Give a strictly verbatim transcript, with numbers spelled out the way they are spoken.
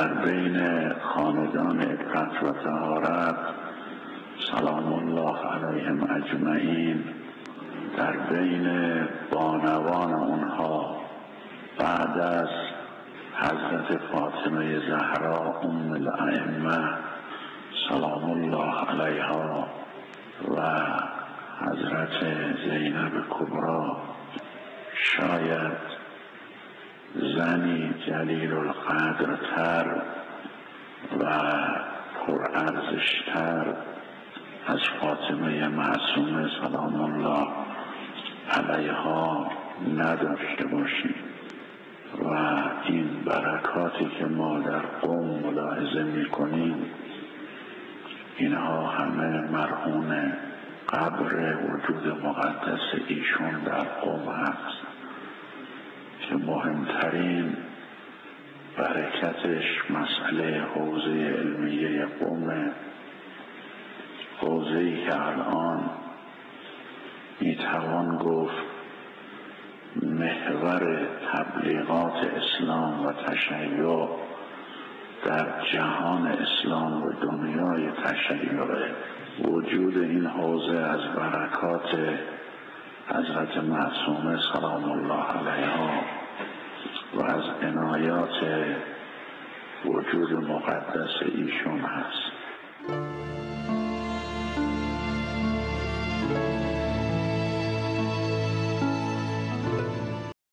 در بین خاندان عفت و طهارت سلام الله علیهم اجمعین، در بین بانوان اونها بعد از حضرت فاطمه زهرا ام الائمه سلام الله علیها و حضرت زینب کبرا، شاید زنی جلیل القدر تر و پرارزشتر از فاطمه معصومه سلام الله علیها نداشته باشیم و این برکاتی که ما در قم ملاحظه میکنیم اینها همه مرهون قبر وجود مقدس ایشون در قم هست که مهمترین برکتش مسئله حوزه علمیه قم، حوزه‌ای که الان میتوان گفت محور تبلیغات اسلام و تشیع در جهان اسلام و دنیای تشیع. وجود این حوزه از برکات حضرت معصومه سلام الله علیها و از عنایات وجود مقدس ایشون هست.